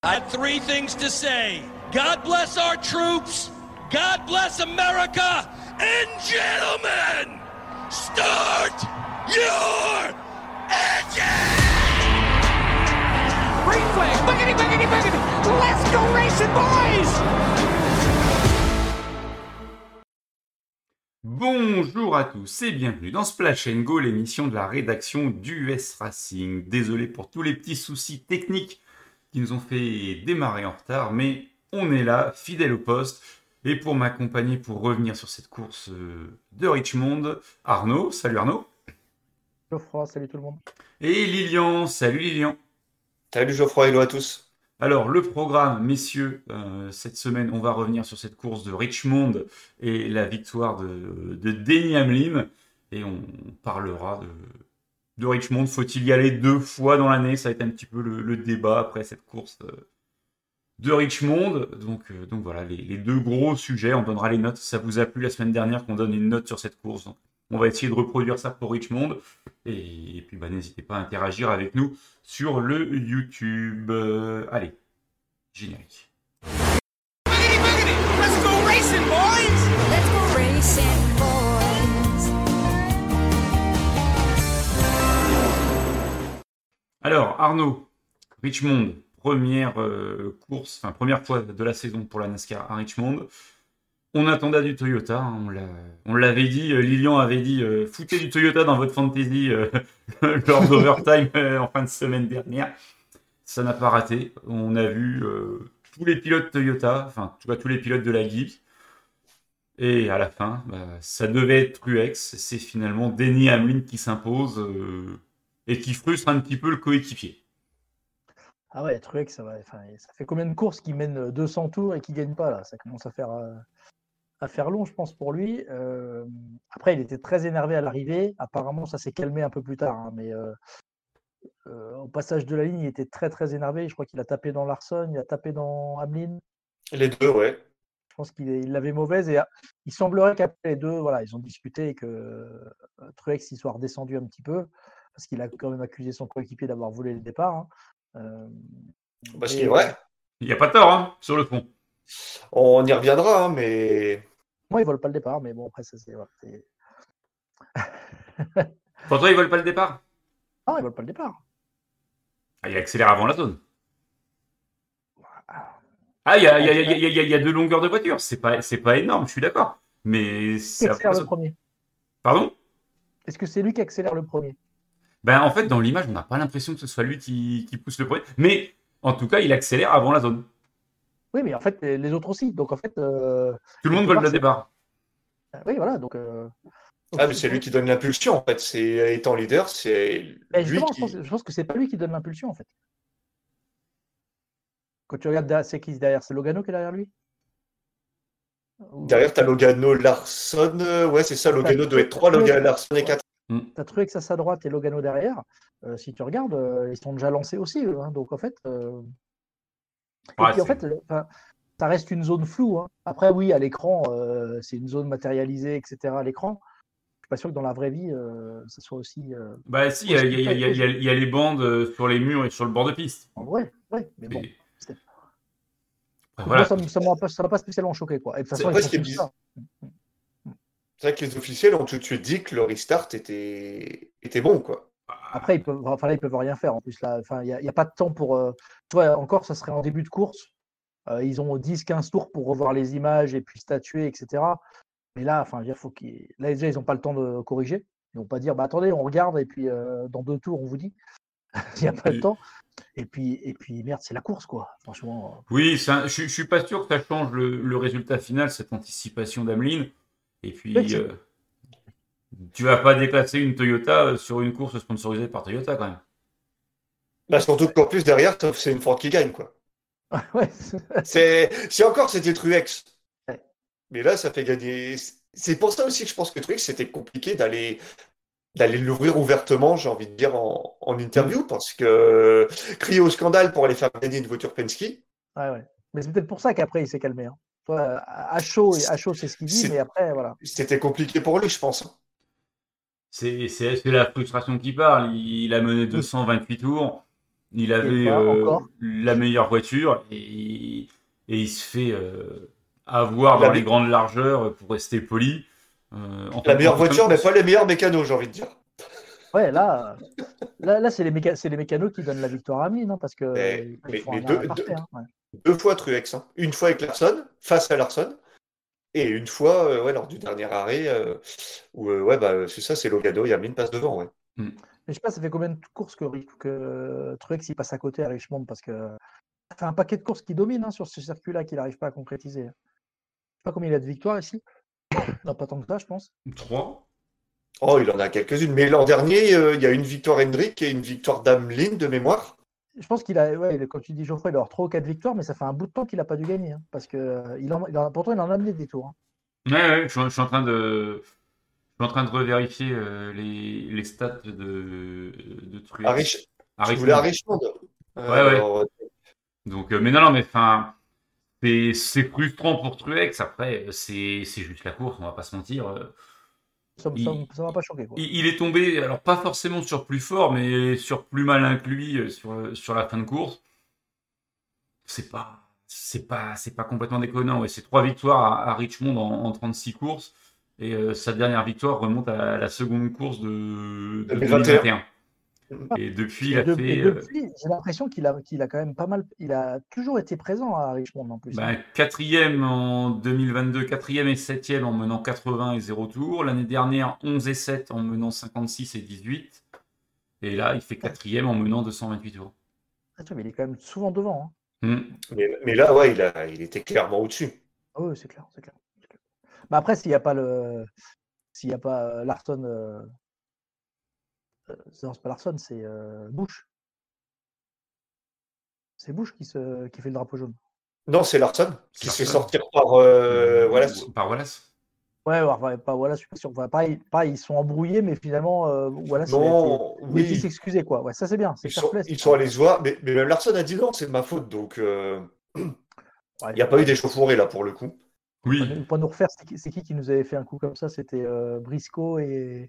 I have three things to say. God bless our troops, God bless America, and gentlemen, start your engine! Green flag, boogity, boogity, boogity! Let's go racing, boys! Bonjour à tous et bienvenue dans Splash & Go, l'émission de la rédaction d'US Racing. Désolé pour tous les petits soucis techniques qui nous ont fait démarrer en retard, mais on est là, fidèle au poste. Et pour m'accompagner, pour revenir sur cette course de Richmond, Arnaud. Salut Arnaud. Geoffroy, salut tout le monde. Et Lilian. Salut Lilian. Salut Geoffroy, hello à tous. Alors, le programme, messieurs, cette semaine, on va revenir sur cette course de Richmond et la victoire de Denny Hamlin. Et on parlera de Richmond. Faut-il y aller 2 fois dans l'année? Ça va être un petit peu le débat après cette course de Richmond. Donc voilà, les 2 gros sujets. On donnera les notes. Ça vous a plu la semaine dernière qu'on donne une note sur cette course. Donc, on va essayer de reproduire ça pour Richmond. Et puis, n'hésitez pas à interagir avec nous sur le YouTube. Allez, générique. Boogity, boogity! Let's go racing, boys! Let's go racing, boys. Alors, Arnaud, Richmond, première course, enfin première fois de la saison pour la NASCAR à Richmond. On attendait du Toyota, hein, on l'avait dit, Lilian avait dit foutez du Toyota dans votre fantasy lors d'Overtime en fin de semaine dernière. Ça n'a pas raté. On a vu tous les pilotes Toyota, enfin en tout cas tous les pilotes de la Gibbs. Et à la fin, ça devait être Truex. C'est finalement Denny Hamlin qui s'impose et qui frustre un petit peu le coéquipier. Ah ouais, Truex, ça fait combien de courses qu'il mène 200 tours et qu'il ne gagne pas là? Ça commence à faire long, je pense, pour lui. Après, il était très énervé à l'arrivée. Apparemment, ça s'est calmé un peu plus tard. Hein, mais au passage de la ligne, il était très, très énervé. Je crois qu'il a tapé dans Larson, il a tapé dans Hamlin. Les deux, ouais. Je pense qu'il l'avait mauvaise. Et il semblerait qu'après les deux, voilà, ils ont discuté et que Truex y soit redescendu un petit peu. Parce qu'il a quand même accusé son coéquipier d'avoir volé le départ. Hein. Parce qu'il est vrai. Il n'y a pas tort, hein, sur le fond. On y reviendra, hein, mais... Moi, il ne vole pas le départ, mais bon, après, ça, c'est... Voilà, Pour toi, ils ne veulent pas le départ? Non, il ne vole pas le départ. Ah, il accélère avant la zone. Ah, il y a 2 longueurs de voiture. C'est pas énorme, je suis d'accord. Mais Qui accélère le premier? Pardon? Est-ce que c'est lui qui accélère le premier? En fait, dans l'image, on n'a pas l'impression que ce soit lui qui pousse le premier. Mais en tout cas, il accélère avant la zone. Oui, mais en fait, les autres aussi. Donc, en fait. Tout le monde veut le départ. Oui, voilà. Donc, mais c'est lui qui donne l'impulsion, en fait. Étant leader, c'est lui qui... je pense que c'est pas lui qui donne l'impulsion, en fait. Quand tu regardes, c'est qui derrière? C'est Logano qui est derrière lui? Derrière, tu as Logano, Larson. Ouais, c'est ça. Logano doit être 3, Logano, Larson et 4. Tu as Truex à sa droite et Logano derrière. Si tu regardes, ils sont déjà lancés aussi. Hein. Donc, en fait. Ouais, et puis, en fait, ça reste une zone floue. Hein. Après, oui, à l'écran, c'est une zone matérialisée, etc. À l'écran. Je suis pas sûr que dans la vraie vie, ça soit aussi. Si, il y a les bandes sur les murs et sur le bord de piste. Ouais, mais bon. Voilà. Moi, ça m'a pas spécialement choqué, quoi. Et de toute façon, C'est vrai que les officiels ont tout de suite dit que le restart était bon, quoi. Après, ils peuvent rien faire. En plus, là, il n'y a pas de temps pour. Toi, encore, ça serait en début de course. Ils ont 10-15 tours pour revoir les images et puis statuer, etc. Mais là, là, déjà, ils n'ont pas le temps de corriger. Ils vont pas dire, attendez, on regarde et puis dans 2 tours, on vous dit. Il n'y a pas de temps. Et puis, merde, c'est la course, quoi. Franchement. Oui, je suis pas sûr que ça change le résultat final, cette anticipation d'Hamlin. Et puis, tu vas pas déclasser une Toyota sur une course sponsorisée par Toyota, quand même. Surtout qu'en plus, derrière, c'est une Ford qui gagne, quoi. Ouais. Si encore c'était Truex. Ouais. Mais là, ça fait gagner. C'est pour ça aussi que je pense que Truex, c'était compliqué d'aller l'ouvrir ouvertement, j'ai envie de dire, en interview, parce que crier au scandale pour aller faire gagner une voiture Penske. Ouais. Mais c'est peut-être pour ça qu'après, il s'est calmé. Hein. Toi, à chaud, c'est ce qu'il dit, mais après, voilà. C'était compliqué pour lui, je pense. C'est la frustration qui parle. Il a mené 228 tours. Il avait pas encore. la meilleure voiture et il se fait avoir La, dans les me- grandes largeurs pour rester poli. la meilleure En fin de voiture, mais course. pas les meilleurs mécanos, j'ai envie de dire. Ouais, là c'est les mécanos qui donnent la victoire à Hamlin, hein, parce que ils font Mais un arrêt parfait. Hein, ouais. deux fois Truex. Hein. Une fois avec Larson, face à Larson, et une fois ouais, lors du dernier arrêt, où ouais, bah, c'est ça, c'est Logano, Hamlin passe devant. Ouais. Mm. Mais je sais pas, ça fait combien de courses que Truex il passe à côté à Richmond, parce que ça fait un paquet de courses qui dominent, hein, sur ce circuit-là qu'il n'arrive pas à concrétiser. Je sais pas combien il a de victoires ici. Non, pas tant que ça, je pense. 3. Oh, il en a quelques-unes. Mais l'an dernier, il y a une victoire Hendrick et une victoire d'Hamlin de mémoire. Je pense qu'il a, ouais, quand tu dis Geoffroy, il doit avoir 3 ou 4 victoires, mais ça fait un bout de temps qu'il n'a pas dû gagner, hein, parce que pourtant il en a amené des tours. Hein. Ouais, je suis en train de revérifier les stats de Truex. Tu voulais à Richmond. Richmond. Ouais. Alors, Donc, mais non, mais enfin, c'est frustrant pour Truex. Après, c'est juste la course, on va pas se mentir. Ça Il, m'a pas choqué, quoi. il est tombé, alors pas forcément sur plus fort, mais sur plus malin que lui sur la fin de course. C'est pas complètement déconnant. Ouais. C'est 3 victoires à Richmond en 36 courses. Et sa dernière victoire remonte à la seconde course de 2021. Et depuis, il a fait Depuis, j'ai l'impression qu'il a quand même pas mal. Il a toujours été présent à Richmond en plus. Hein. quatrième en 2022, quatrième et septième en menant 80 et 0 tours. L'année dernière, 11 et 7 en menant 56 et 18. Et là, il fait quatrième en menant 228 tours. Mais il est quand même souvent devant. Hein. mais là, ouais, il était clairement au-dessus. Ah oui, c'est clair. Bah après, s'il n'y a pas Larson, non, c'est pas Larson, c'est Bush. C'est Bush qui fait le drapeau jaune. Non, c'est Larson qui se fait sortir par Wallace. Par Wallace. Ouais, pas Wallace, je suis pas sûr. Enfin, pareil, ils sont embrouillés, mais finalement, Wallace, Non, il a été oui. s'excuser, quoi. Ouais, ça c'est bien. C'est Ils sont allés se voir, mais même Larson a dit non, c'est de ma faute. Donc, il n'y a pas eu d'échauffourée là pour le coup. Oui. Pour nous refaire, c'est qui nous avait fait un coup comme ça? C'était Briscoe et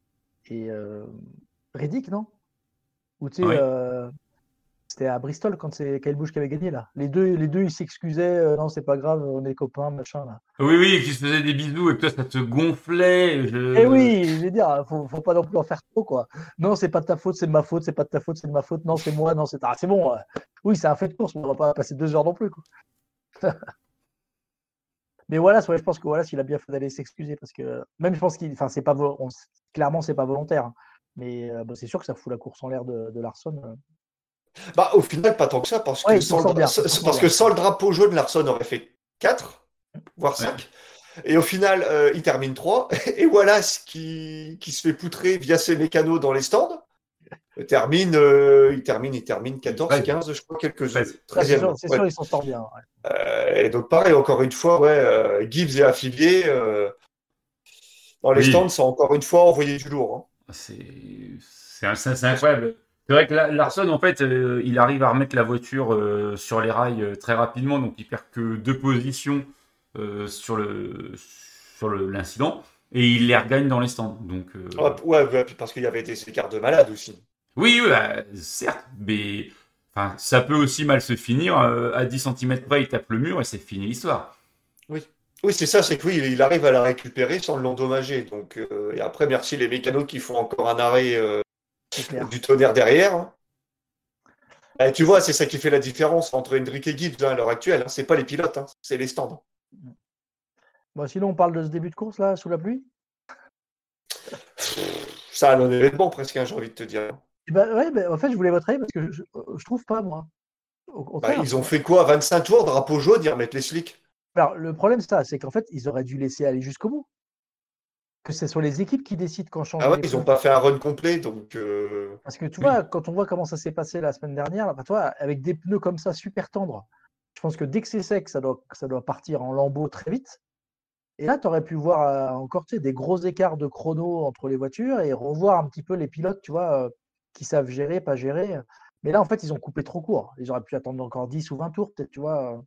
Reddick, non? Ou tu sais, Oui. c'était à Bristol quand c'est Kyle Busch qui avait gagné là. Les deux ils s'excusaient, non, c'est pas grave, on est copains, machin là. Oui, qui se faisait des bisous et que toi, ça te gonflait. Eh oui, je veux dire, faut pas non plus en faire trop, quoi. Non, c'est pas de ta faute, c'est de ma faute, c'est pas de ta faute, c'est de ma faute, non, c'est moi, non, c'est. Ah, c'est bon. Oui, c'est un fait de course, mais on va pas passer 2 heures non plus, quoi. Mais Wallace, ouais, je pense que Wallace, il a bien fait d'aller s'excuser parce que même je pense qu'il. Enfin, c'est pas clairement, c'est pas volontaire. Hein. Mais c'est sûr que ça fout la course en l'air de Larson. Bah, au final, pas tant que ça, parce Ouais, que il s'en sort bien. sans le drapeau jaune, Larson aurait fait 4, voire 5. Ouais. Et au final, il termine 3. Et Wallace, qui se fait poutrer via ses mécanos dans les stands, il termine 14, 15, je crois, quelques 13e. C'est sûr, il s'en sort bien. Ouais. Et donc, pareil, encore une fois, Gibbs et affiliés dans les stands, sont encore une fois envoyés du lourd. Hein. C'est incroyable. C'est vrai que Larson, en fait, il arrive à remettre la voiture sur les rails très rapidement, donc il perd que 2 positions sur l'incident, et il les regagne dans les stands. Donc, ouais, parce qu'il y avait des écarts de malade aussi. Oui, certes, mais ça peut aussi mal se finir. À 10 cm près, il tape le mur et c'est fini l'histoire. Oui, c'est ça, c'est que oui, il arrive à la récupérer sans l'endommager. Donc, et après, merci les mécanos qui font encore un arrêt du tonnerre derrière. Hein. Et tu vois, c'est ça qui fait la différence entre Hendrick et Gibbs à l'heure actuelle. Hein. C'est pas les pilotes, hein, c'est les stands. Bon, sinon, on parle de ce début de course là, sous la pluie. Ça a un événement presque, hein, j'ai envie de te dire. En fait, je voulais votre avis parce que je trouve pas, moi. Ils ont fait quoi? 25 tours, drapeau jaune, ils remettent les slicks. Alors, le problème, c'est qu'en fait, ils auraient dû laisser aller jusqu'au bout. Que ce soit les équipes qui décident quand changer. Ah ouais, ils n'ont pas fait un run complet, donc. Parce que tu vois, quand on voit comment ça s'est passé la semaine dernière, là, toi, avec des pneus comme ça super tendres, je pense que dès que c'est sec, ça doit partir en lambeaux très vite. Et là, tu aurais pu voir encore des gros écarts de chrono entre les voitures et revoir un petit peu les pilotes, tu vois, qui savent gérer, pas gérer. Mais là, en fait, ils ont coupé trop court. Ils auraient pu attendre encore 10 ou 20 tours, peut-être, tu vois.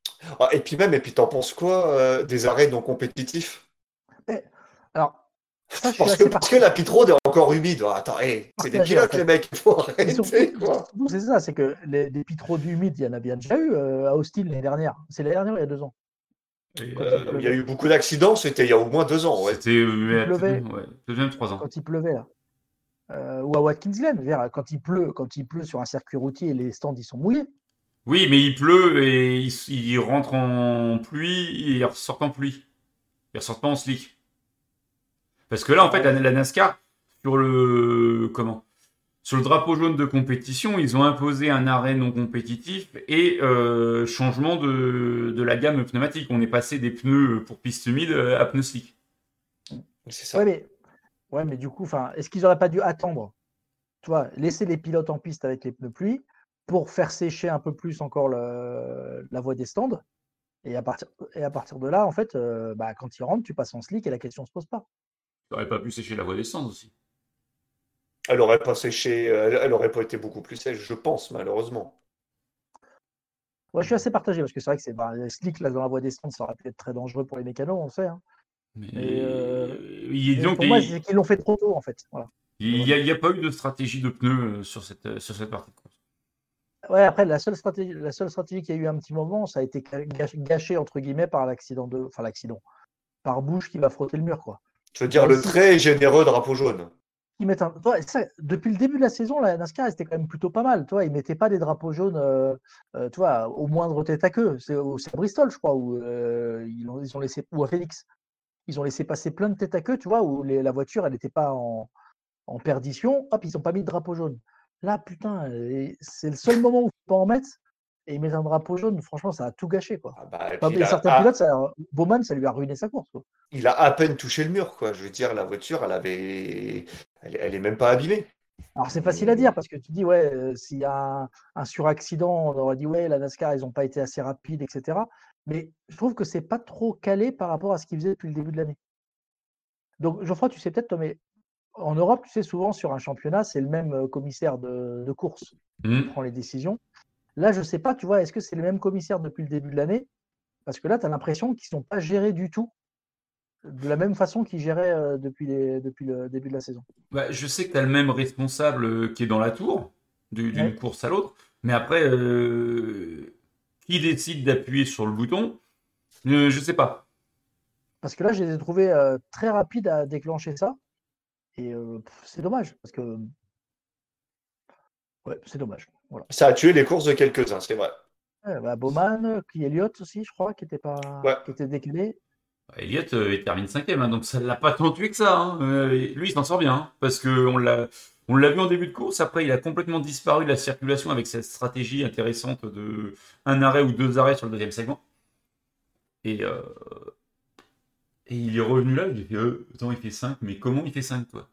Et puis t'en penses quoi des arrêts non compétitifs? Alors, Ça, je suis Parce assez que la pit road est encore humide. Attends, hey, c'est des partagé, pilotes, en fait. les mecs, il faut Et surtout, arrêter, quoi. c'est ça, c'est que des pit road humides, il y en a bien déjà eu à Austin l'année dernière. C'est l'année dernière ou il y a 2 ans? Et, Quand Il y a eu beaucoup d'accidents, c'était il y a au moins 2 ans, ouais. c'était il pleuvait, ouais, peut-être même 3 ans. quand il pleuvait là. Ou à Watkins Glen, je veux dire, quand il pleut sur un circuit routier, les stands ils sont mouillés. Oui, mais il pleut et il rentre en pluie et il ressort en pluie. Il ressort pas en slick. Parce que là, en fait, la NASCAR, sur sur le drapeau jaune de compétition, ils ont imposé un arrêt non compétitif et changement de la gamme pneumatique. On est passé des pneus pour piste humide à pneus slick. C'est ça. Ouais, mais du coup, est-ce qu'ils n'auraient pas dû attendre, tu vois, laisser les pilotes en piste avec les pneus pluie pour faire sécher un peu plus encore la voie des stands et à partir de là, en fait, quand ils rentrent, tu passes en slick et la question ne se pose pas. Ça aurait pas pu sécher la voie des stands aussi. Elle aurait pas séché, elle aurait pas été beaucoup plus sèche, je pense, malheureusement. Ouais, je suis assez partagé parce que c'est vrai que les slick là, dans la voie des stands, ça aurait pu être très dangereux pour les mécanos, on le sait. Hein. Mais Mais pour moi, c'est qu'ils l'ont fait trop tôt, en fait. Voilà. il n'y a pas eu de stratégie de pneus sur cette partie de course. Ouais, après, la seule stratégie qu'il y a eu un petit moment, ça a été gâché, entre guillemets, par l'accident, par Bush qui va frotter le mur, quoi. Je veux dire, le très généreux drapeau jaune. Depuis le début de la saison, la NASCAR était quand même plutôt pas mal. Toi, ils mettaient pas des drapeaux jaunes au moindre tête à queue. C'est à Bristol, je crois, où ils ont laissé, ou à Phoenix. Ils ont laissé passer plein de têtes à queue, tu vois, où la voiture, elle n'était pas en perdition. Hop, ils n'ont pas mis de drapeau jaune. Là, putain, c'est le seul moment où il ne faut pas en mettre. Et ils mettent un drapeau jaune. Franchement, ça a tout gâché, quoi. Certains pilotes, Bowman, ça lui a ruiné sa course, quoi. Il a à peine touché le mur, quoi. Je veux dire, la voiture, elle est même pas abîmée. Alors, c'est facile à dire parce que tu dis, ouais, s'il y a un suraccident, on aurait dit, ouais, la NASCAR, ils n'ont pas été assez rapides, etc. Mais je trouve que c'est pas trop calé par rapport à ce qu'ils faisaient depuis le début de l'année. Donc, Geoffroy, tu sais peut-être, mais en Europe, tu sais, souvent sur un championnat, c'est le même commissaire de course qui prend les décisions. Là, je ne sais pas, tu vois, est-ce que c'est le même commissaire depuis le début de l'année? Parce que là, tu as l'impression qu'ils ne sont pas gérés du tout de la même façon qu'ils géraient depuis le début de la saison. Bah, je sais que tu as le même responsable qui est dans la tour, d'une course à l'autre, mais après, qui décide d'appuyer sur le bouton, je sais pas. Parce que là, je les ai trouvés très rapides à déclencher ça. Et c'est dommage, parce que c'est dommage. Voilà. Ça a tué les courses de quelques-uns, c'est vrai. Bowman, puis Elliott aussi, je crois, qui était décalé. Elliott, il termine 5e, hein, donc ça ne l'a pas tant tué que ça. Hein. Lui, il s'en sort bien, hein, parce qu'on l'a vu en début de course. Après, il a complètement disparu de la circulation avec cette stratégie intéressante de un arrêt ou 2 arrêts sur le deuxième segment. Et il est revenu là, il a fait attends, il fait 5, mais comment il fait 5, toi?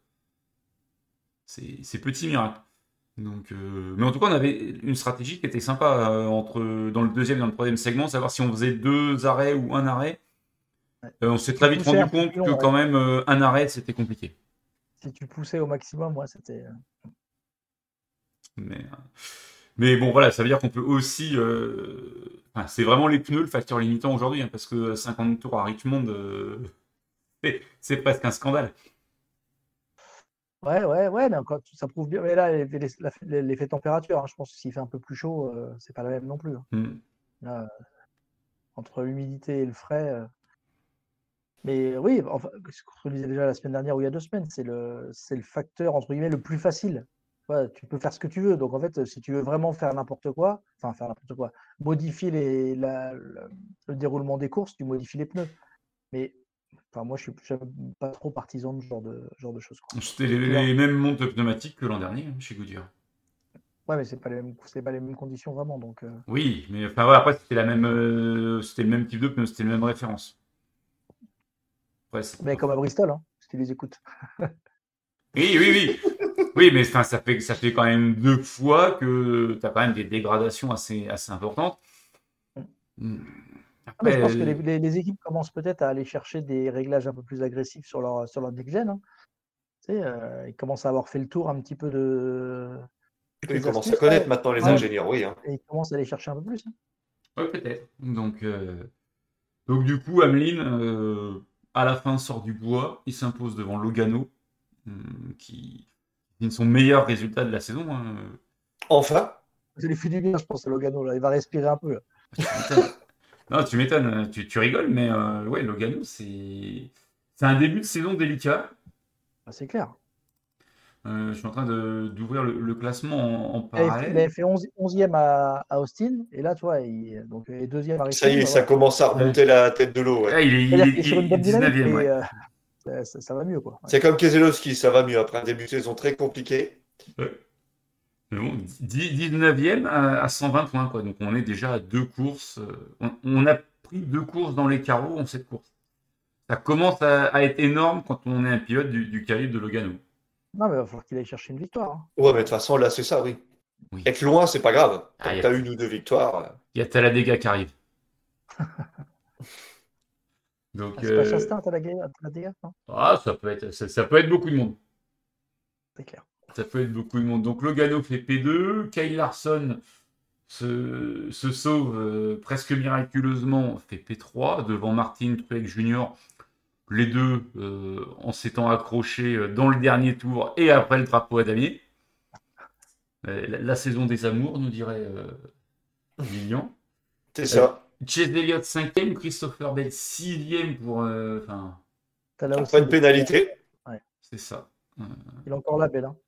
C'est petit miracle. Donc, mais en tout cas, on avait une stratégie qui était sympa dans le deuxième et dans le troisième segment, savoir si on faisait 2 arrêts ou un arrêt. On s'est très vite rendu compte que quand même un arrêt, c'était compliqué. Si tu poussais au maximum, c'était... Mais bon, voilà, ça veut dire qu'on peut aussi... c'est vraiment les pneus le facteur limitant aujourd'hui, hein, parce que 50 tours à Richmond, c'est presque un scandale. Ouais, mais encore, ça prouve bien. Mais là, l'effet température, hein, je pense que s'il fait un peu plus chaud, c'est pas la même non plus. Hein. Là, entre l'humidité et le frais... Mais oui, enfin, ce qu'on disait déjà la semaine dernière ou il y a 2 semaines, c'est le facteur, entre guillemets, le plus facile. Ouais, tu peux faire ce que tu veux. Donc, en fait, si tu veux vraiment faire n'importe quoi, modifier le déroulement des courses, tu modifies les pneus. Mais moi, je suis pas trop partisan de ce genre de choses. C'était les mêmes montes pneumatiques que l'an dernier, chez Goodyear. Ouais, mais c'est pas les mêmes conditions vraiment. Donc, Oui, mais après, c'était le même type de pneus, c'était la même référence. Ouais, mais comme à Bristol, hein, si tu les écoutes. Oui. Oui, mais ça fait quand même 2 fois que tu as quand même des dégradations assez importantes. Après... je pense que les équipes commencent peut-être à aller chercher des réglages un peu plus agressifs sur leur next-gen. Hein. Ils commencent à avoir fait le tour un petit peu de... Ils commencent à connaître maintenant les ingénieurs, oui. Hein. Et ils commencent à aller chercher un peu plus. Hein. Oui, peut-être. Donc du coup, Ameline... à la fin, sort du bois. Il s'impose devant Logano, qui signe son meilleur résultat de la saison. Hein. Enfin, Ça lui fait du bien, je pense, à Logano. Là. Il va respirer un peu. Là. Tu m'étonnes. Non, tu m'étonnes. Tu rigoles, mais ouais, Logano, c'est un début de saison délicat. Ah, c'est clair. Je suis en train d'ouvrir le classement en Il parallèle. avait fait 11e à Austin. Et là, tu vois, donc, il est deuxième à ça Richmond. y est, Bah, ça voilà. commence à remonter la tête de l'eau. Ouais. Ah, il est C'est-à-dire qu'il est sur une bonne dynamique, 19e, mais ouais. ça va mieux. Quoi. Ouais. C'est comme Keselowski, ça va mieux après un début de saison très compliqué. Ouais. Mais bon, 19e à 120 points, quoi. Donc on est déjà à 2 courses. On a pris 2 courses dans les carreaux en cette course. Ça commence à être énorme quand on est un pilote du calibre de Logano. Non, mais il va falloir qu'il aille chercher une victoire. Hein. Ouais, mais de toute façon, là, c'est ça, oui. Oui. Être loin, c'est pas grave. Tant Ah, que t'as une ou deux victoires. Il y a Talladega qui arrive. Donc, Ah, c'est pas Chastain, Talladega, non ça peut être beaucoup de monde. C'est clair. Ça peut être beaucoup de monde. Donc Logano fait P2, Kyle Larson se sauve presque miraculeusement, fait P3 devant Martin Truex Jr. Les deux en s'étant accrochés dans le dernier tour et après le drapeau à damier. La saison des amours, nous dirait Lilian. C'est ça. Chase Elliott 5e, Christopher Bell 6e pour. T'as là aussi Pas de pénalité. C'est ça. Il est encore là, Bell.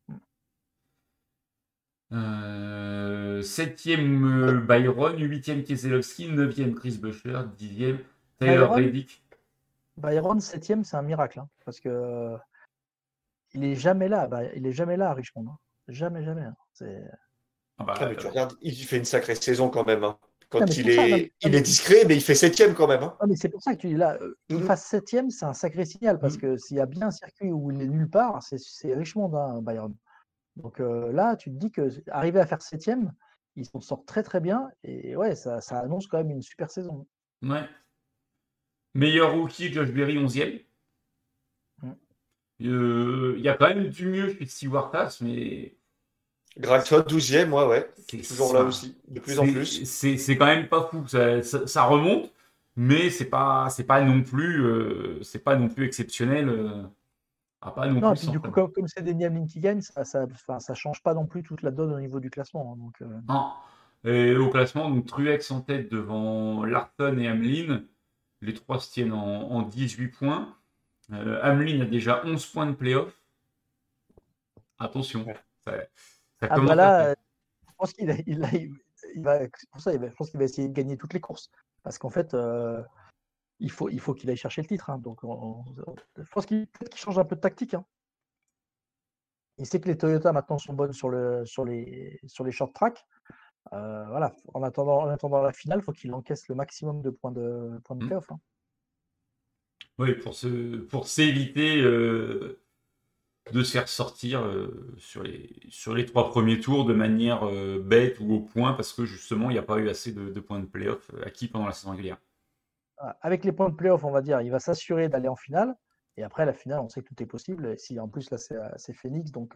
Hein. 7e Byron, 8e Keselowski, 9e Chris Buescher, 10e Tyler Byron Reddick. Byron, 7e, c'est un miracle. Hein, parce que il est jamais là. Il est jamais là à Richmond. Hein. Jamais. Hein. Mais tu regardes, il fait une sacrée saison quand même. Hein. Quand Non, mais il c'est pour ça, il est discret, mais il fait 7e quand même. Hein. Ah, mais c'est pour ça que tu dis là, qu'il fasse 7e, c'est un sacré signal. Parce que s'il y a bien un circuit où il est nulle part, c'est Richmond, hein, Byron. Donc là, tu te dis que arriver à faire 7e, il s'en sort très très bien. Et ouais, ça annonce quand même une super saison. Ouais. Meilleur rookie, Josh Berry, 11e. Il y a quand même du mieux chez Stewart Haas, mais. Gragson, 12e, ouais. C'est Toujours là aussi, de plus en plus. C'est quand même pas fou. Ça remonte, mais c'est pas non plus exceptionnel. Pas non Non, et plus puis du coup, comme c'est Denny Hamlin qui gagne, ça change pas non plus toute la donne au niveau du classement. Hein, donc, Non. Et au classement, donc Truex en tête devant Larson et Hamlin. Les trois se tiennent en 18 points. Hamlin a déjà 11 points de playoff. Attention. Ouais. Ça ah commence bah là, à faire. je pense qu'il va, pour ça, je pense qu'il va essayer de gagner toutes les courses. Parce qu'en fait, il faut qu'il aille chercher le titre. Hein, donc, je pense peut-être qu'il change un peu de tactique. Hein. Il sait que les Toyota maintenant sont bonnes sur les short tracks. Voilà, en attendant la finale, il faut qu'il encaisse le maximum de points de playoff. Hein. Oui, pour s'éviter de se faire sortir sur les 3 premiers tours de manière bête ou au point, parce que justement, il n'y a pas eu assez de points de playoff acquis pendant la saison régulière. Avec les points de playoff, on va dire, il va s'assurer d'aller en finale. Et après, la finale, on sait que tout est possible. Et si en plus, là, c'est Phoenix, donc.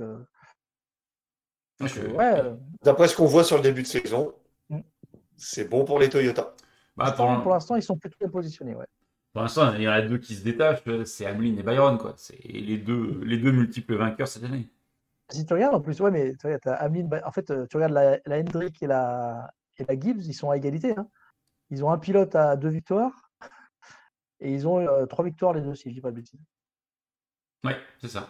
D'après ce qu'on voit sur le début de saison, Mm. c'est bon pour les Toyota. Pour l'instant, ils sont plutôt bien positionnés. Ouais. Pour l'instant, il y en a 2 qui se détachent, c'est Hamlin et Byron, quoi. C'est les deux multiples vainqueurs cette année. Si tu regardes, en plus, ouais, mais tu regardes, Hamlin, en fait, tu regardes la Hendrick et la Gibbs, ils sont à égalité. Hein. Ils ont un pilote à 2 victoires et ils ont 3 victoires les deux, si je dis pas de bêtises. Ouais, c'est ça.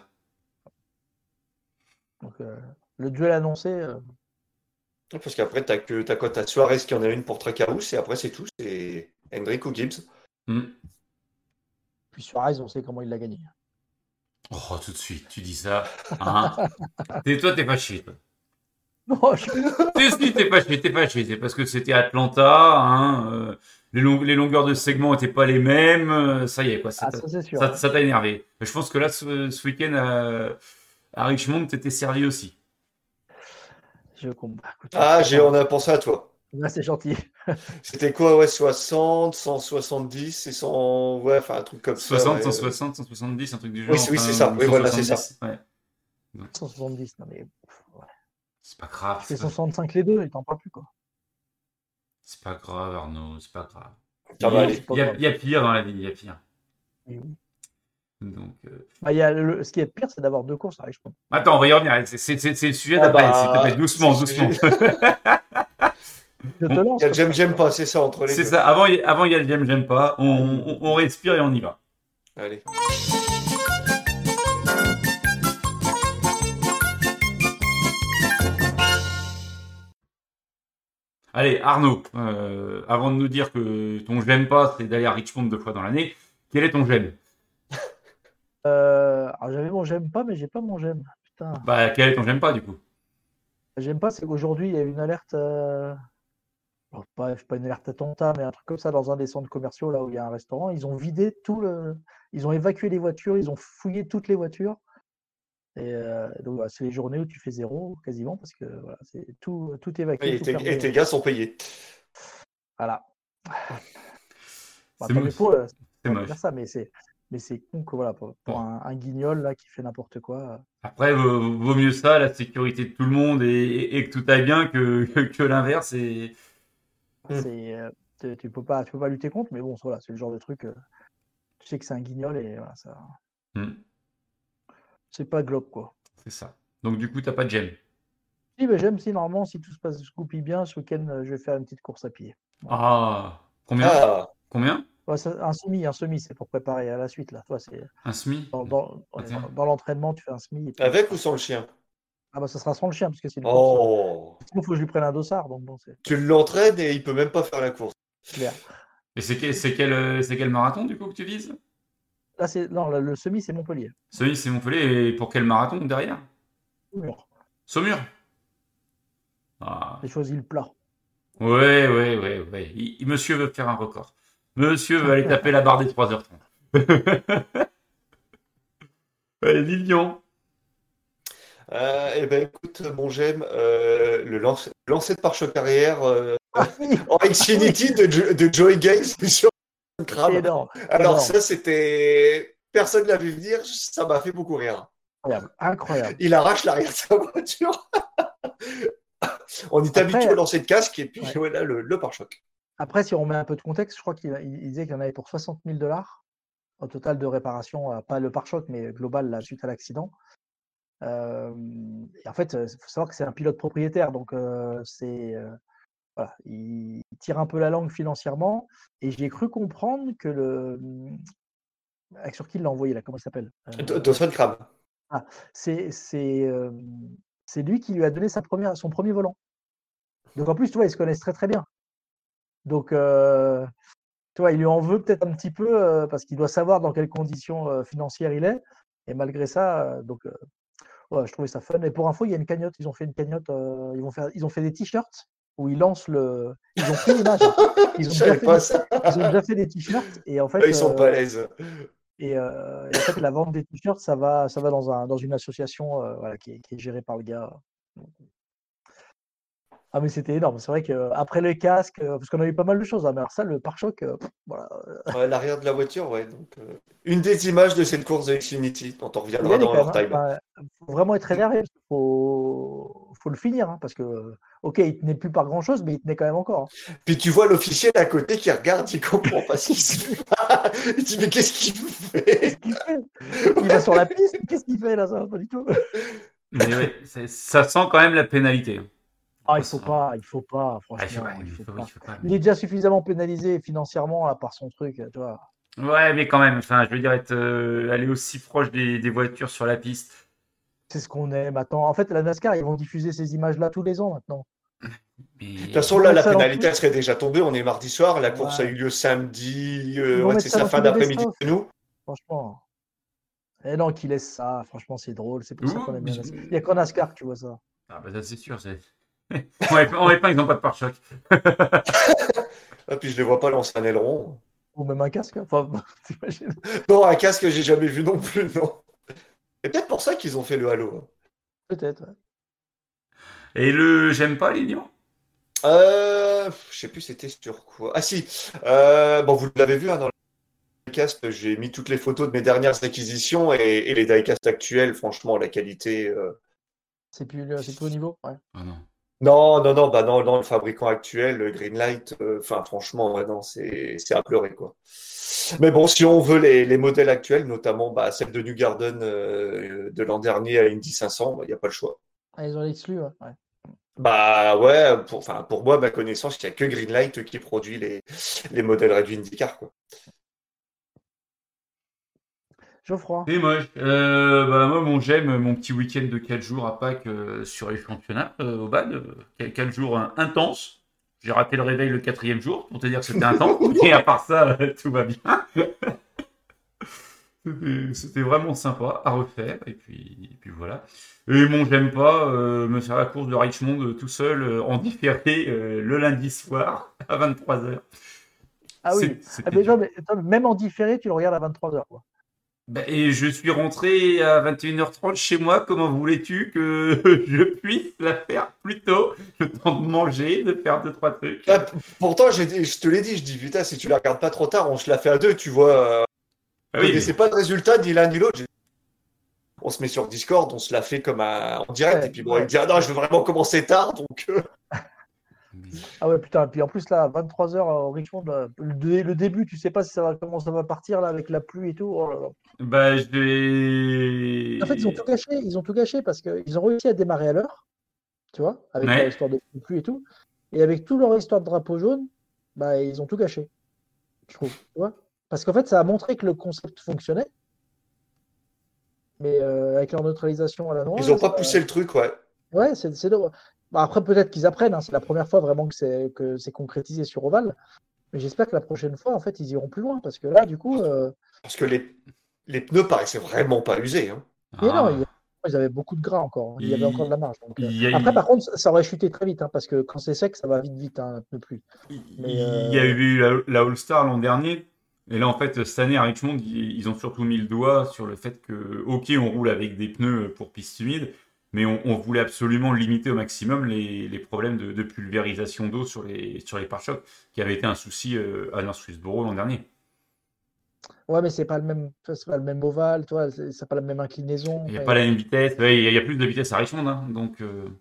Donc, le duel annoncé. Parce qu'après, t'as Suarez qui en a une pour Trackhouse, et après, c'est tout. C'est Hendrick ou Gibbs. Puis Suarez, on sait comment il l'a gagné. Oh, tout de suite, tu dis ça. Hein. Toi, t'es fâché, toi. Non, Si, t'es fâché. C'est parce que c'était Atlanta, hein, les longueurs de segment n'étaient pas les mêmes. Ça y est, quoi. ça, c'est sûr. Ça t'a énervé. Je pense que là, ce week-end à Richmond, t'étais servi aussi. Je comprends. On a pensé à toi. Là, c'est gentil. C'était quoi, ouais, 60, 170 et 100, ouais, enfin un truc comme 60, ça. 160, 170, un truc du genre. Oui, c'est ça. Oui, voilà, c'est ça. Ouais. 170, non mais. Ouais. C'est pas grave. Tu fais 165 les deux, il t'en parle plus, quoi. C'est pas grave, Arnaud, c'est pas grave. Ça va aller. Il y a pire dans la vie, il y a pire. Oui. Donc, Bah, ce qui est pire, c'est d'avoir 2 courses à Richmond. attends, on va y revenir. C'est le sujet Ah d'après. bah, S'il te plaît, doucement, c'est- doucement. Je te lance. Il y a comme ça. j'aime pas, c'est ça entre les C'est deux. ça. Avant, il y a le j'aime pas. On respire et on y va. Allez. Allez, Arnaud, avant de nous dire que ton j'aime pas, c'est d'aller à Richmond 2 fois dans l'année, quel est ton j'aime? Alors j'avais mon j'aime pas, mais j'ai pas mon j'aime. Putain. Bah, quel est ton j'aime pas, du coup? J'aime pas, c'est qu'aujourd'hui, il y a eu une alerte. Pas une alerte attentat, mais un truc comme ça dans un des centres commerciaux, là où il y a un restaurant. Ils ont vidé Ils ont évacué les voitures, ils ont fouillé toutes les voitures. Et donc, voilà, c'est les journées où tu fais 0, quasiment, parce que voilà, c'est tout évacué. Et tout tes, fermé. et tes gars sont payés. Voilà. Bah, C'est tant mieux moche. pour eux, C'est on va moche. dire ça, mais c'est con que voilà, pour Bon. un guignol là qui fait n'importe quoi. Après, vaut mieux ça, la sécurité de tout le monde et que tout aille bien que l'inverse. Et... C'est, tu peux pas lutter contre, mais bon, voilà, c'est le genre de truc. Tu sais que c'est un guignol et voilà, ça, c'est pas globe quoi. C'est ça. Donc, du coup, t'as pas de j'aime. Si, mais j'aime si normalement, si tout se goupille bien, ce week-end, je vais faire une petite course à pied. Voilà. Ah, combien? Ah, Combien? Ouais, un semi, c'est pour préparer à la suite là. Toi, c'est Un semi? dans l'entraînement, tu fais un semi. Et puis... avec ou sans le chien? Ah bah ça sera sans le chien parce que c'est une course. Oh, Sinon, faut que je lui prenne un dossard, donc bon, c'est tu l'entraînes et il peut même pas faire la course. clair. Et c'est quel marathon, du coup, que tu vises? Là, le semi, c'est Montpellier. Celui, c'est Montpellier. Et pour quel marathon derrière? Mur. Saumur? Ah. J'ai choisi le plat. Ouais. Monsieur veut faire un record. Monsieur veut aller taper la barre des 3h30. Allez, Lilian. Eh ben écoute, mon j'aime le lancer de pare-choc arrière Oui, en Xfinity de Joey Gaines sur le c'est crâne. énorme. Alors énorme. ça, c'était... Personne l'a vu venir, ça m'a fait beaucoup rire. Incroyable. Il arrache l'arrière de sa voiture. On est habitué Après- au lancer de casque et puis Ouais. ouais, là, le pare-choc. Après, si on remet un peu de contexte, je crois qu'il disait qu'il y en avait pour 60 000 $ au total de réparation, pas le pare-choc, mais global là, suite à l'accident. Et en fait, il faut savoir que c'est un pilote propriétaire, donc voilà, il tire un peu la langue financièrement. Et j'ai cru comprendre que sur qui il l'a envoyé là, comment il s'appelle Dawson Crab. c'est lui qui lui a donné son premier volant. Donc en plus, tu vois, ils se connaissent très très bien. Donc, tu vois, il lui en veut peut-être un petit peu parce qu'il doit savoir dans quelles conditions financières il est. Et malgré ça, ouais, je trouvais ça fun. Et pour info, il y a une cagnotte. Ils ont fait une cagnotte. Ils ont fait des t-shirts où ils lancent le. Ils ont pris l'image. Ils ont Je déjà savais fait pas des- ça. Ils ont déjà fait des t-shirts et en fait, Ils sont pas à l'aise. et en fait, la vente des t-shirts, ça va dans une association voilà, qui est gérée par le gars. Ah mais c'était énorme. C'est vrai qu'après le casque, parce qu'on a eu pas mal de choses. Mais alors ça, le pare-choc, voilà. Ouais, l'arrière de la voiture, ouais. Donc, une des images de cette course de Xfinity dont on Il y reviendra allait dans quand même. Overtime. Faut vraiment être énervé. Faut le finir. Parce que, ok, il tenait plus par grand-chose, mais il tenait quand même encore. Puis tu vois l'officiel à côté qui regarde, il comprend pas ce qui se fait. Il dit mais qu'est-ce qu'il fait? Qu'est-ce qu'il fait? Il va sur la piste, qu'est-ce qu'il fait là? Ça va pas du tout. Mais ouais, ça sent quand même la pénalité. Ah, il faut pas, franchement. Il faut pas. Il est déjà suffisamment pénalisé financièrement là, par son truc, tu vois. Ouais, mais quand même, enfin, je veux dire, aller aussi proche des voitures sur la piste. C'est ce qu'on aime. Attends, en fait, la NASCAR, ils vont diffuser ces images-là tous les ans maintenant. Mais... De toute façon, là, la Ça, pénalité elle serait déjà tombée. On est mardi soir. La course Ouais. a eu lieu samedi. vont Ouais, mettre c'est ça sa dans fin tous les d'après-midi best-of. chez nous. Franchement. Et non, qu'ils laissent ça. Franchement, c'est drôle. C'est pour ça qu'on aime bien Ouh, NASCAR. Il n'y a qu'en NASCAR que tu vois ça. Ah bah ça c'est sûr, c'est... En F1, ils n'ont pas de pare-choc. Ah, puis je les vois pas lancer un aileron. Ou même un casque. Enfin, t'imagines. Non, un casque, j'ai jamais vu non plus, non. C'est peut-être pour ça qu'ils ont fait le halo. Peut-être. Ouais. Et le j'aime pas, Lilian? Je sais plus c'était sur quoi. Ah si, bon vous l'avez vu hein, dans le diecast, j'ai mis toutes les photos de mes dernières acquisitions et les diecast actuels, franchement la qualité. C'est plus au niveau. Ouais. Ah non. Non, non, non, bah non, non, le fabricant actuel, le Greenlight, enfin franchement, ouais, non, c'est à pleurer, quoi. Mais bon, si on veut les modèles actuels, notamment bah, celle de New Garden de l'an dernier à Indy 500, il n'y a pas le choix. Ah, ils ont l'exclu, ouais. Ouais. Bah ouais, enfin, pour moi, ma connaissance, il n'y a que Greenlight qui produit les modèles réduits IndyCar, quoi. Geoffroy. C'est moche. Moi, j'aime mon petit week-end de 4 jours à Pâques sur les championnats au BAD. 4 jours intenses. J'ai raté le réveil le 4e jour, pour te dire que c'était intense. Et à part ça, tout va bien. C'était vraiment sympa à refaire. Et puis voilà. Et bon, j'aime pas me faire la course de Richmond tout seul en différé le lundi soir à 23h. Ah oui. Ah, C'était mais, dur. attends, mais même en différé, tu le regardes à 23h, quoi. Et je suis rentré à 21h30 chez moi. Comment voulais-tu que je puisse la faire plus tôt? Le temps de manger, de faire 2, 3 trucs. Ah, pourtant, je te l'ai dit, je dis, putain, si tu la regardes pas trop tard, on se la fait à deux, tu vois. Ah On oui, connaissait pas de résultat, ni l'un ni l'autre. On se met sur Discord, on se la fait comme en direct, Ouais, et puis bon, ouais. il dit, ah non, je veux vraiment commencer tard, donc. Ah ouais, putain. Puis en plus, là, 23h au Richmond, là, le début, tu sais pas comment ça va partir, là, avec la pluie et tout. Oh là là. Bah, je vais. En fait, ils ont tout gâché. Ils ont tout gâché parce qu'ils ont réussi à démarrer à l'heure, tu vois, avec leur Ouais. histoire de pluie et tout. Et avec toute leur histoire de drapeau jaune, bah, ils ont tout gâché, je trouve. Tu vois, parce qu'en fait, ça a montré que le concept fonctionnait, mais avec leur neutralisation à la Ils noix, ont pas poussé le truc, ouais. ouais, c'est dommage. Bah, après, peut-être qu'ils apprennent. Hein, c'est la première fois vraiment que c'est concrétisé sur Oval. Mais j'espère que la prochaine fois, en fait, ils iront plus loin. Parce que là, du coup, Parce que les pneus paraissaient vraiment pas usés, hein. mais non, Ah. ils avaient beaucoup de gras encore. Il y avait encore de Il, la marge. Donc, il y a, après, par contre, ça aurait chuté très vite. Hein, parce que quand c'est sec, ça va vite, vite, hein, un peu plus. Mais il y a eu la All-Star l'an dernier. Et là, en fait, cette année à Richmond, ils ont surtout mis le doigt sur le fait que, ok, on roule avec des pneus pour piste humide, mais on voulait absolument limiter au maximum les problèmes de pulvérisation d'eau sur les pare-chocs, qui avait été un souci à North Swissboro l'an dernier. ouais, mais c'est pas le même ovale, toi, c'est pas la même inclinaison. Il n'y a Enfin, pas la même vitesse. Ouais, il y a plus de vitesse à Richmond, hein, donc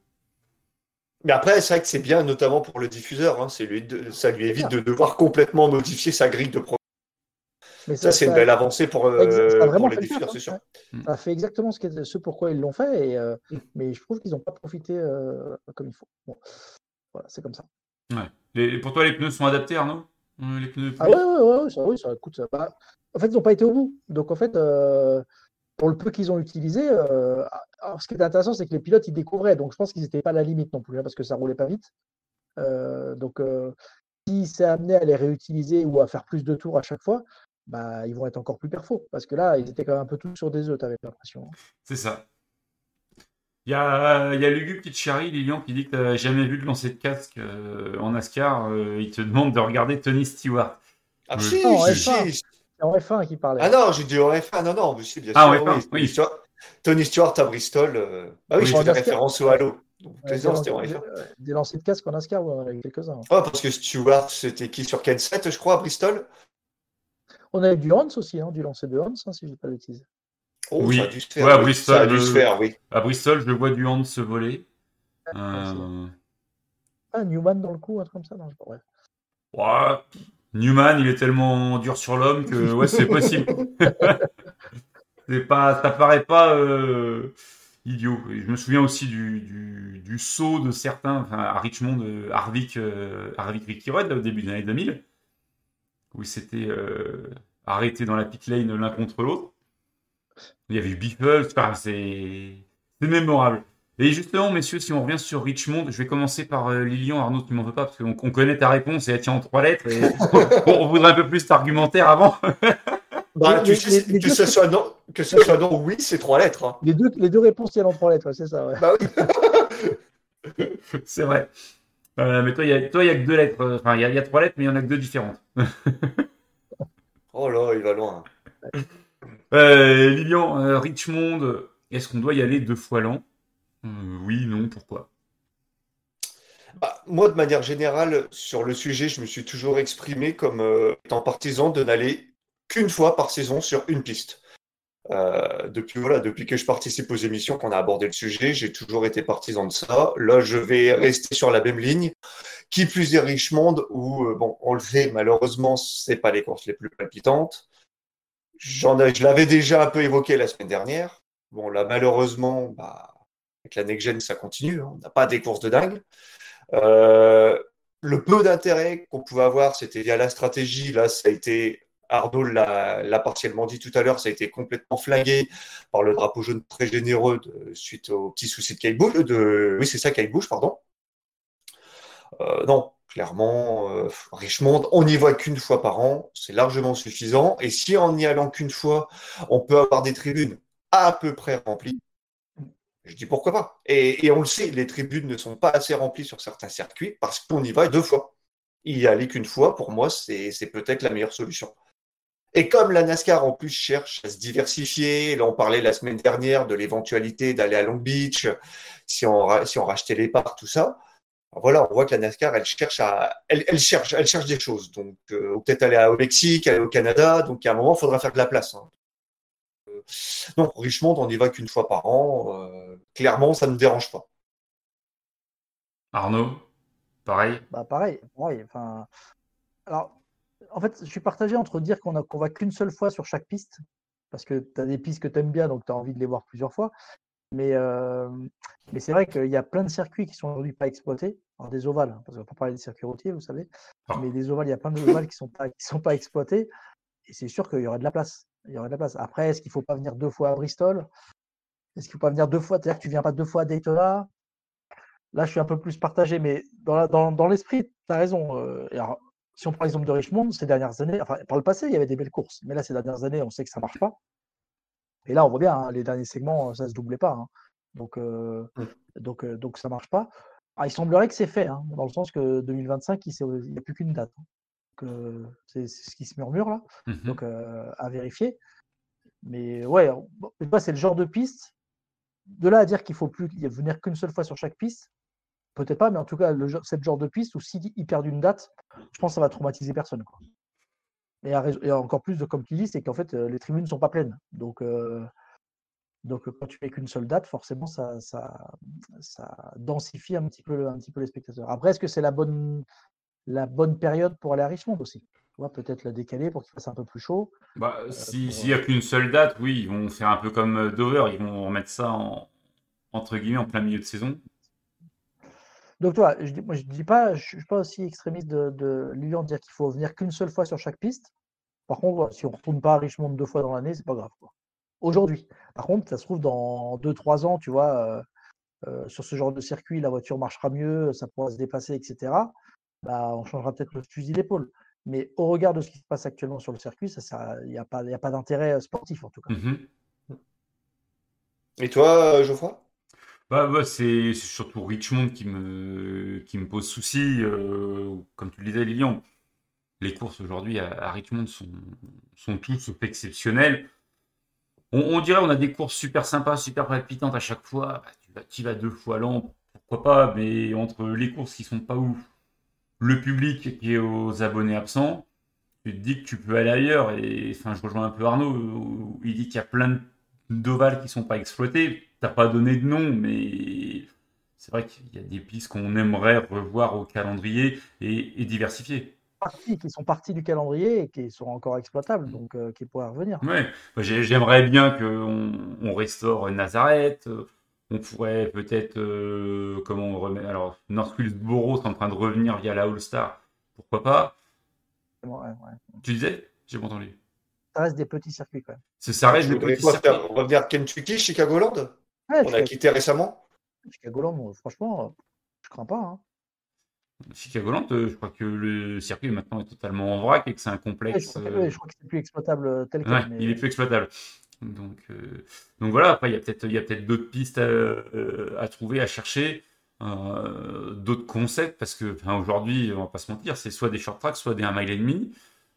Mais après, c'est vrai que c'est bien, notamment pour le diffuseur, hein. Ça lui évite de devoir complètement modifier sa grille de programme. mais Ça, c'est une belle avancée pour ça a vraiment les fait le taf, diffuseurs, hein, c'est sûr. ouais. Ça a fait exactement ce pourquoi ils l'ont fait, mais je trouve qu'ils n'ont pas profité comme il faut. Bon, voilà, c'est comme ça. ouais. Pour toi, les pneus sont adaptés, Arnaud? Les pneus de Ah ouais, pluie? oui, ça coûte. En fait, ils n'ont pas été au bout. Donc, en fait, pour le peu qu'ils ont utilisé, alors, ce qui est intéressant, c'est que les pilotes, ils découvraient. Donc, je pense qu'ils n'étaient pas à la limite non plus, hein, parce que ça roulait pas vite. Donc, si c'est amené à les réutiliser ou à faire plus de tours à chaque fois, bah, ils vont être encore plus perfos. Parce que là, ils étaient quand même un peu tous sur des œufs, t'avais l'impression. C'est ça. Il y a Lugu Pichari, Lilian, qui dit que t'as jamais vu de lancer de casque en NASCAR. Il te demande de regarder Tony Stewart. Ah, Je- si, Non, en si, F1, si. c'est en F1 qui parlait. Ah non, j'ai dit en F1, non, non, mais si, bien Ah, sûr, ouais, oui. pardon, oui. Tony Stewart à Bristol. Bah oui, Oui. je En faisais NASCAR, référence au Halo. Donc, des, non, c'était en F1. des lancers de casque en NASCAR, ouais, on en a eu quelques-uns. Ouais, parce que Stewart, c'était qui sur Kenseth, je crois, à Bristol? On a eu du Hans aussi, hein, du lancer de Hans, hein, si je dis pas de bêtises. Oh, ça a Oui. dû se faire, Ouais, à oui. Ça a Bristol, dû se faire, oui. à Bristol, je le vois du hand se voler. Aussi. Euh, Ah, Newman dans le coup, un truc comme ça, non, je sais pas, bref. ouais. Newman, il est tellement dur sur l'homme que ouais, c'est possible. Ça paraît pas idiot. Et je me souviens aussi du saut de certains, enfin, à Richmond, Harvick Ricky Rudd, là, au début des années 2000, où ils s'étaient arrêtés dans la pit lane l'un contre l'autre. Il y avait eu Beeple, enfin, c'est mémorable. Et justement, messieurs, si on revient sur Richmond, je vais commencer par Lilian. Arnaud, tu m'en veux pas, parce qu'on connaît ta réponse et elle tient en 3 lettres. Et on voudrait un peu plus d'argumentaire avant. Bah, Les- les- les que deux- ce soit non, que ce soit non ou oui, c'est 3 lettres, hein. Les deux réponses tiennent en 3 lettres, ouais, c'est ça, ouais. Bah oui. C'est vrai. Mais toi, il y a que 2 lettres. Enfin, il y a 3 lettres, mais il y en a que 2 différentes. Oh là, il va loin. Lilian, Richmond, est-ce qu'on doit y aller 2 fois l'an? Oui, non, pourquoi? Bah, moi, de manière générale, sur le sujet, je me suis toujours exprimé comme étant partisan de n'aller qu'une fois par saison sur une piste. Depuis que je participe aux émissions, qu'on a abordé le sujet, j'ai toujours été partisan de ça. Là, je vais rester sur la même ligne. Qui plus est Richmond, où, bon, on le sait, malheureusement, c'est pas les courses les plus palpitantes. Je l'avais déjà un peu évoqué la semaine dernière. Bon, là, malheureusement, avec la next-gen, ça continue. On n'a pas des courses de dingue. Le peu d'intérêt qu'on pouvait avoir, c'était via la stratégie. Là, ça a été, Arnaud l'a partiellement dit tout à l'heure, ça a été complètement flingué par le drapeau jaune très généreux suite au petit souci de Kyle Busch. Oui, c'est ça, Kyle Busch, pardon. Non, clairement, Richmond, on n'y va qu'une fois par an, c'est largement suffisant. Et si en n'y allant qu'une fois, on peut avoir des tribunes à peu près remplies, je dis pourquoi pas. Et on le sait, les tribunes ne sont pas assez remplies sur certains circuits parce qu'on y va 2 fois. Y aller qu'une fois, pour moi, c'est peut-être la meilleure solution. Et comme la NASCAR en plus cherche à se diversifier, là on parlait la semaine dernière de l'éventualité d'aller à Long Beach, si on rachetait les parts, tout ça. Voilà, on voit que la NASCAR, elle cherche des choses. Donc, ou peut-être aller au Mexique, aller au Canada. Donc, à un moment, il faudra faire de la place. Hein. Non, Richmond, on n'y va qu'une fois par an. Clairement, ça ne me dérange pas. Arnaud, pareil. Pareil. Enfin, alors, en fait, je suis partagé entre dire qu'on va qu'une seule fois sur chaque piste, parce que tu as des pistes que tu aimes bien, donc tu as envie de les voir plusieurs fois. Mais c'est vrai qu'il y a plein de circuits qui sont aujourd'hui pas exploités. Alors des ovales, hein, parce qu'on va pas parler des circuits routiers, vous savez. Ah. Mais des ovales, il y a plein d'ovales qui sont pas exploités. Et c'est sûr qu'il y aura de la place. Après, est-ce qu'il faut pas venir 2 fois à Bristol? Est-ce qu'il faut pas venir 2 fois? C'est-à-dire que tu viens pas 2 fois à Daytona? Là, je suis un peu plus partagé, mais dans l'esprit, tu as raison. Alors, si on prend l'exemple de Richmond, ces dernières années, enfin, par le passé, il y avait des belles courses, mais là, ces dernières années, on sait que ça marche pas. Et là, on voit bien, hein, les derniers segments, ça se doublait pas. Hein. Donc, ça marche pas. Il semblerait que c'est fait, hein, dans le sens que 2025, il n'y a plus qu'une date. Hein. C'est ce qui se murmure là. Donc, à vérifier. Mais ouais, c'est le genre de piste. De là à dire qu'il faut plus venir qu'une seule fois sur chaque piste, peut-être pas, mais en tout cas, c'est le genre de piste où s'ils perdent une date, je pense que ça va traumatiser personne. Quoi. Et encore plus, comme tu dis, c'est qu'en fait, les tribunes ne sont pas pleines. Donc, quand tu fais qu'une seule date, forcément, ça densifie un petit peu les spectateurs. Après, est-ce que c'est la bonne période pour aller à Richmond aussi? Tu vois, peut-être la décaler pour qu'il fasse un peu plus chaud. S'il n'y a qu'une seule date, oui, ils vont faire un peu comme Dover, ils vont remettre ça entre guillemets en plein milieu de saison. Donc, toi, je ne suis pas aussi extrémiste de Lilian de dire qu'il faut venir qu'une seule fois sur chaque piste. Par contre, si on ne retourne pas à Richmond 2 fois dans l'année, c'est pas grave. Quoi. Aujourd'hui. Par contre, ça se trouve dans 2-3 ans, tu vois, sur ce genre de circuit, la voiture marchera mieux, ça pourra se dépasser, etc. On changera peut-être le fusil d'épaule. Mais au regard de ce qui se passe actuellement sur le circuit, il n'y a pas d'intérêt sportif en tout cas. Et toi, Geoffroy? C'est surtout Richmond qui me pose souci. Comme tu le disais, Lilian, les courses aujourd'hui à Richmond sont tous exceptionnelles. On dirait on a des courses super sympas, super palpitantes à chaque fois. Tu vas 2 fois l'an, pourquoi pas, mais entre les courses qui sont pas ouf, le public qui est aux abonnés absents, tu te dis que tu peux aller ailleurs. Et enfin, je rejoins un peu Arnaud, où il dit qu'il y a plein d'ovales qui sont pas exploités. T'as pas donné de nom, mais c'est vrai qu'il y a des pistes qu'on aimerait revoir au calendrier et diversifier. Qui sont partis du calendrier et qui sont encore exploitables, donc qui pourraient revenir. Ouais, j'aimerais bien qu'on restaure Nazareth. On pourrait peut-être, comment on remet. Alors, North Hillsborough, c'est en train de revenir via la All-Star. Pourquoi pas? Ouais. Tu disais? J'ai pas entendu. Ça reste des petits circuits quand même. Ça reste des petits circuits. Revenir Kentucky, Chicagoland? Ouais, on a quitté récemment. Chicagoland, franchement, je crains pas. Hein. Chicagoland, je crois que le circuit maintenant est totalement en vrac et que c'est un complexe. Je crois que c'est plus exploitable tel quel. Ouais, il est plus exploitable. Donc voilà, après il y a peut-être d'autres pistes à trouver, à chercher, d'autres concepts, parce que aujourd'hui, on va pas se mentir, c'est soit des short tracks, soit des 1 mile et demi,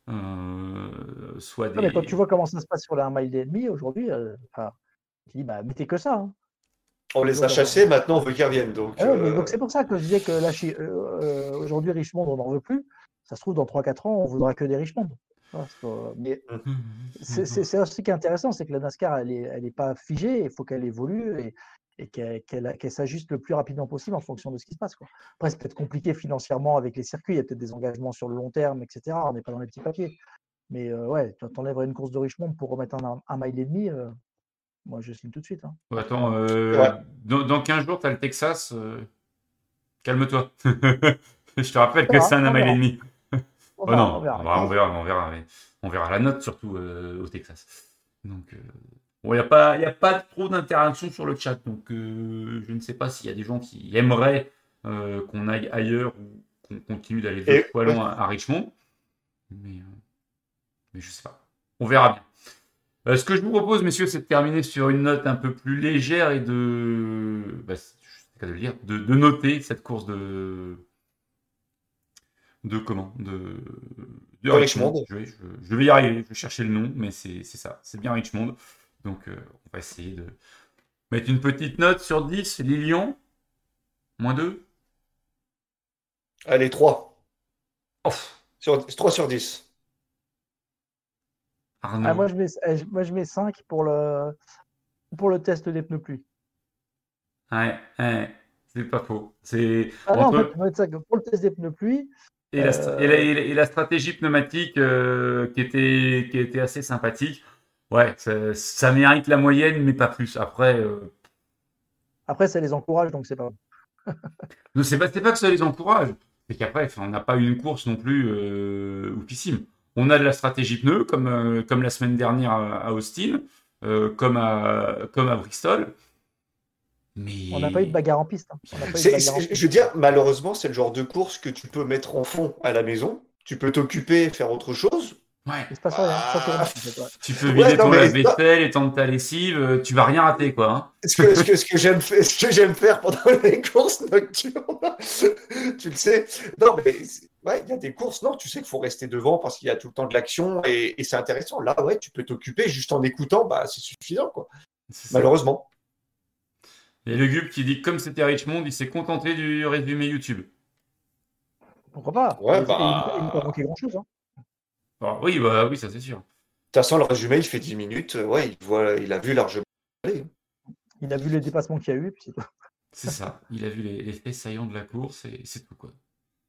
soit des. Mais quand tu vois comment ça se passe sur les 1 mile et demi aujourd'hui, tu dis mettez que ça. Hein. On les a chassés, maintenant on veut qu'ils reviennent. Donc c'est pour ça que je disais que là, aujourd'hui, Richmond, on n'en veut plus. Ça se trouve, dans 3-4 ans, on voudra que des Richmond. Mais c'est aussi qui est intéressant, c'est que la NASCAR, elle est pas figée, il faut qu'elle évolue et qu'elle s'ajuste le plus rapidement possible en fonction de ce qui se passe, quoi. Après, c'est peut-être compliqué financièrement avec les circuits, il y a peut-être des engagements sur le long terme, etc. On n'est pas dans les petits papiers. Mais ouais, tu enlèverais une course de Richmond pour remettre un mile et demi, moi je signe tout de suite. Hein. Attends, Ouais. dans 15 jours, tu as le Texas. Calme-toi. Je te rappelle On que verra, c'est un on mile et verra. demi. On Oh verra, non, on verra. on verra la note surtout au Texas. Donc, bon, il n'y a pas trop d'interaction sur le chat. Donc, je ne sais pas s'il y a des gens qui aimeraient qu'on aille ailleurs ou qu'on continue d'aller deux fois loin à Richmond. Mais je ne sais pas. On verra bien. Ce que je vous propose, messieurs, c'est de terminer sur une note un peu plus légère et de, je sais pas de le dire, de noter cette course de Richmond. Je vais y arriver, je vais chercher le nom, mais c'est ça, c'est bien Richmond. Donc, on va essayer de mettre une petite note sur 10. Lilian, -2. Allez, 3. Oh, 3 sur 10. Arnaud. Ah, moi, je mets 5 pour le test des pneus pluie. Ouais, c'est pas faux. C'est Ah non, entre... en fait, je vais mettre 5 pour le test des pneus pluie. Et la stratégie pneumatique qui était assez sympathique. Ouais, ça mérite la moyenne, mais pas plus. Après, ça les encourage, donc c'est pas. c'est pas que ça les encourage. C'est qu'après, on n'a pas une course non plus oufissime. On a de la stratégie pneu, comme la semaine dernière à Austin, comme à Bristol. Mais... On n'a pas eu de bagarre en piste. Hein. Je veux dire, malheureusement, c'est le genre de course que tu peux mettre en fond à la maison. Tu peux t'occuper, faire autre chose. Ouais. Il se passe rien. Tu peux vider ton lave-vaisselle, étendre ta lessive, tu vas rien rater, quoi. Hein. Ce que j'aime faire pendant les courses nocturnes, tu le sais. Non, mais ouais, il y a des courses, non, tu sais qu'il faut rester devant parce qu'il y a tout le temps de l'action et c'est intéressant. Là, ouais, tu peux t'occuper juste en écoutant, bah, c'est suffisant, quoi. Malheureusement. Et le Gub qui dit que comme c'était Richmond, il s'est contenté du résumé YouTube. Pourquoi pas? Ouais, Il n'a pas manqué grand-chose. Hein. Alors, oui, ça c'est sûr. De toute façon, le résumé, il fait 10 minutes. Ouais, il a vu largement. Il a vu les dépassements qu'il y a eu. Puis c'est ça. Il a vu les faits saillants de la course et c'est tout, quoi.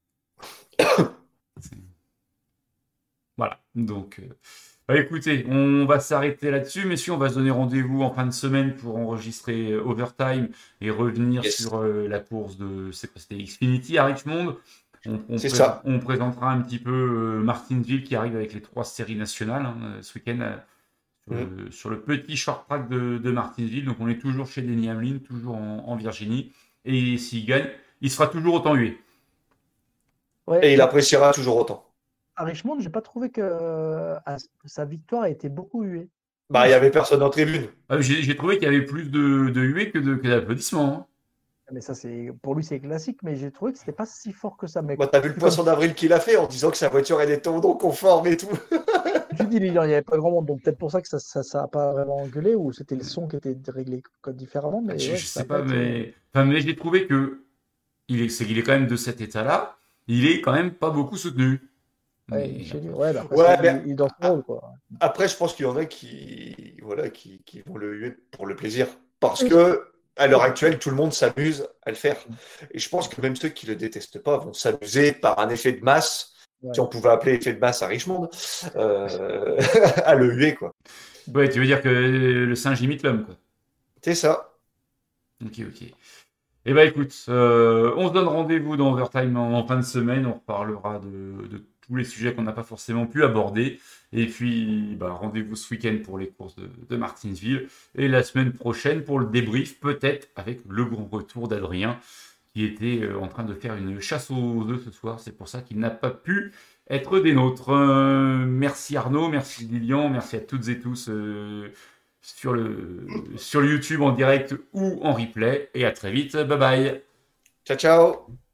Voilà. Donc, écoutez, on va s'arrêter là-dessus. Messieurs, on va se donner rendez-vous en fin de semaine pour enregistrer Overtime et revenir sur la course c'était Xfinity à Richmond. On présentera un petit peu Martinsville qui arrive avec les 3 séries nationales ce week-end sur le petit short track de Martinsville. Donc on est toujours chez Denny Hamlin, toujours en Virginie. Et s'il gagne, il sera toujours autant hué. Ouais, et il appréciera toujours autant. À Richmond, j'ai pas trouvé que sa victoire a été beaucoup huée. Bah, il y avait personne en tribune. J'ai trouvé qu'il y avait plus de huées que d'applaudissements. Hein. Mais ça, pour lui, c'est classique, mais j'ai trouvé que c'était pas si fort que ça. Bah, t'as vu le poisson d'avril qu'il a fait en disant que sa voiture elle était en conforme et tout. Je dis, il n'y avait pas grand monde, donc peut-être pour ça que ça a pas vraiment engueulé, ou c'était le son qui était réglé différemment. Mais je sais pas, mais j'ai trouvé que il est quand même de cet état-là, il est quand même pas beaucoup soutenu. Ouais, il est dans son rôle, quoi. Après, je pense qu'il y en a qui vont le huer pour le plaisir. Parce que à l'heure actuelle, tout le monde s'amuse à le faire. Et je pense que même ceux qui le détestent pas vont s'amuser par un effet de masse, si on pouvait appeler effet de masse à Richmond, à le huer, quoi. Ouais, tu veux dire que le singe imite l'homme, quoi. C'est ça. Ok. Eh ben écoute, on se donne rendez-vous dans Overtime en fin de semaine. On reparlera de tous les sujets qu'on n'a pas forcément pu aborder. Et puis, rendez-vous ce week-end pour les courses de Martinsville. Et la semaine prochaine pour le débrief, peut-être avec le grand retour d'Adrien, qui était en train de faire une chasse aux œufs ce soir. C'est pour ça qu'il n'a pas pu être des nôtres. Merci Arnaud, merci Lilian, merci à toutes et tous sur le YouTube en direct ou en replay. Et à très vite. Bye bye. Ciao.